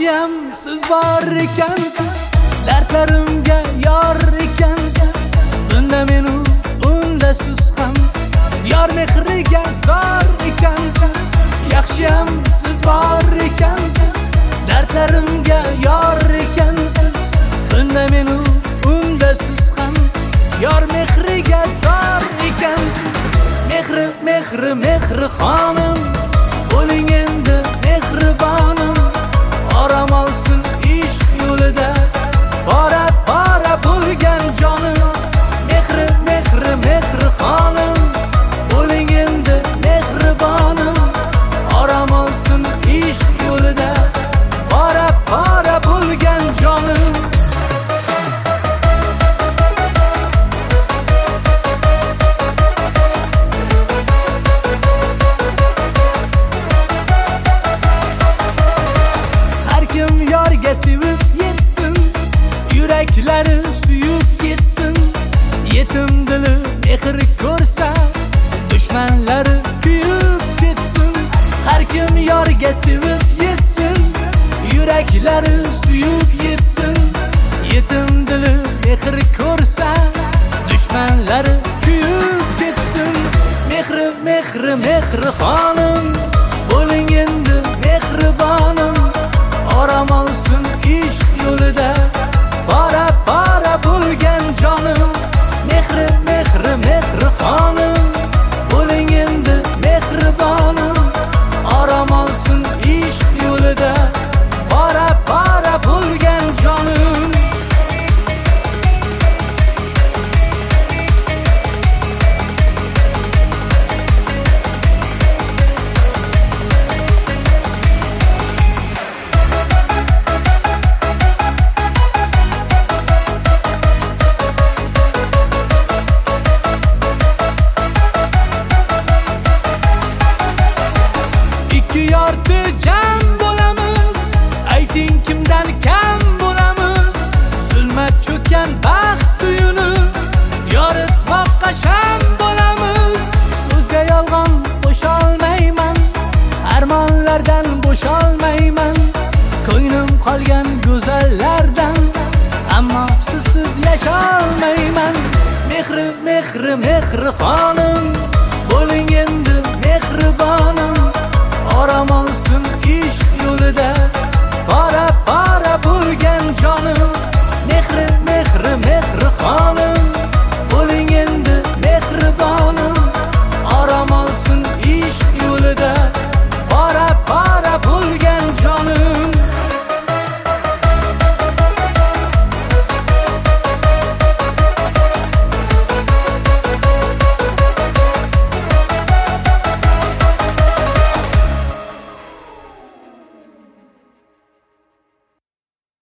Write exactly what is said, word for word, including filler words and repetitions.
Yaxshiyam siz bor ekansiz, dardlarimga yor ekansiz. Bunda men unda siz ham yor mehriga zor ekansiz. Yaxshiyam siz bor ekansiz, dardlarimga yor ekansiz. Bunda men unda siz ham yor mehriga zor ekansiz. Mehri mehri mehri xonim, bo'ling endi mehribonim. Orom olsin ishq yo'lida bora bora bo'lgan jonim. Mehri mehri mehri xonim, bo'ling endi mehribonim. Orom olsin ishq yo'lida bora bora bo'lgan jonim. Sevib yetsin, yuraklari suyib yetsin. Yetim dili mehr ko'rsa, dushmanlari kuyib ketsin. Har kim yorga sevib yetsin, yuraklari suyib yetsin. Yetim dili mehr ko'rsa, dushmanlari kuyib ketsin. Mehri mehri mehri xonim, bo'ling endi mehribonim. Orom olsin ishq yo'lida bora bora bo'lgan jonim. Mehri mehri mehri xonim, bo'ling endi mehribonim. Orom olsin ishq yo'lida bora bora bo'lgan jonim. Yorti jam bo'lamiz, ayting kimdan kam bo'lamiz. Zulmat cho'kkan baxt uyini yoritmoqqa sham bo'lamiz. So'zga yolg'on qo'sholmayman, armonlardan bo'sholmayman. Ko'nglim qolgan go'zallardan, ammo sizsiz yasholmayman. Mehri mehri mehri xonim,